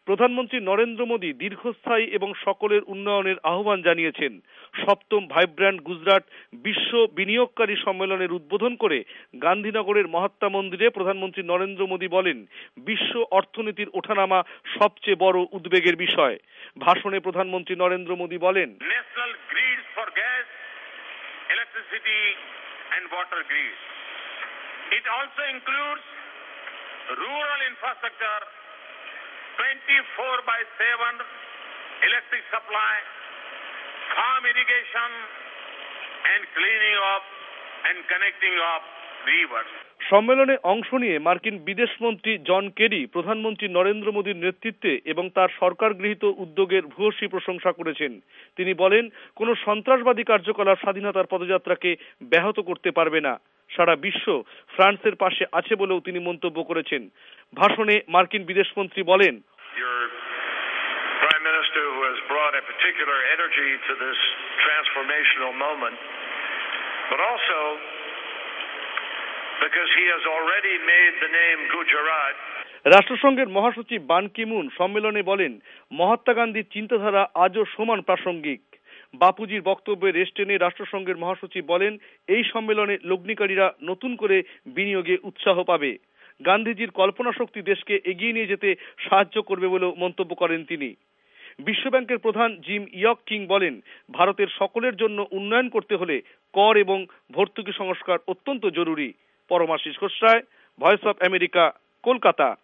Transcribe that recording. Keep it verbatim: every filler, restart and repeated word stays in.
প্রধানমন্ত্রী নরেন্দ্র মোদী দীর্ঘস্থায়ী এবং সকলের উন্নয়নের আহ্বান জানিয়েছেন। সপ্তম ভাইব্র্যান্ট গুজরাট বিশ্ব বিনিয়োগকারী সম্মেলনের উদ্বোধন করে গান্ধীনগরের মহাত্মা মন্দিরে প্রধানমন্ত্রী নরেন্দ্র মোদী বলেন, বিশ্ব অর্থনীতির ওঠানামা সবচেয়ে বড় উদ্বেগের বিষয়। ভাষণে প্রধানমন্ত্রী নরেন্দ্র মোদী বলেন, national grid for gas, electricity and water grid. It also includes rural infrastructure, twenty-four by seven electric supply, farm irrigation and cleaning up and connecting of rivers. সম্মেলনে অংশ নিয়ে মার্কিন বিদেশমন্ত্রী জন কেরি প্রধানমন্ত্রী নরেন্দ্র মোদীর নেতৃত্বে এবং তার সরকার গৃহীত উদ্যোগের ভূয়সী প্রশংসা করেছেন। তিনি বলেন, কোনো সন্ত্রাসবাদী কার্যকলাপ স্বাধীনতার পদযাত্রাকে ব্যাহত করতে পারবে না। সারা বিশ্ব ফ্রান্সের পাশে আছে বলেও তিনি মন্তব্য করেছেন। ভাষণে মার্কিন বিদেশমন্ত্রী বলেন, Prime Minister who has brought a particular energy to this transformational moment, but also because he has already made the name Gujarat. রাষ্ট্রসংঘের মহাসচিব বান কি মুন সম্মেলনে বলেন, মহাত্মা গান্ধীর চিন্তাধারা আজও সমান প্রাসঙ্গিক। বাপুজির বক্তব্যে রেশ টেনে রাষ্ট্রসংঘের মহাসচিব বলেন, এই সম্মেলনে লগ্নিকারীরা নতুন করে বিনিয়োগে উৎসাহ পাবে। গান্ধীজির কল্পনা শক্তি দেশকে এগিয়ে নিয়ে যেতে সাহায্য করবে বলেও মন্তব্য করেন তিনি। বিশ্বব্যাংকের প্রধান জিম ইয়ক কিং বলেন, ভারতের সকলের জন্য উন্নয়ন করতে হলে কর এবং ভর্তুকি সংস্কার অত্যন্ত জরুরি। Paramashis Ghosh Roy, voice of America, Kolkata.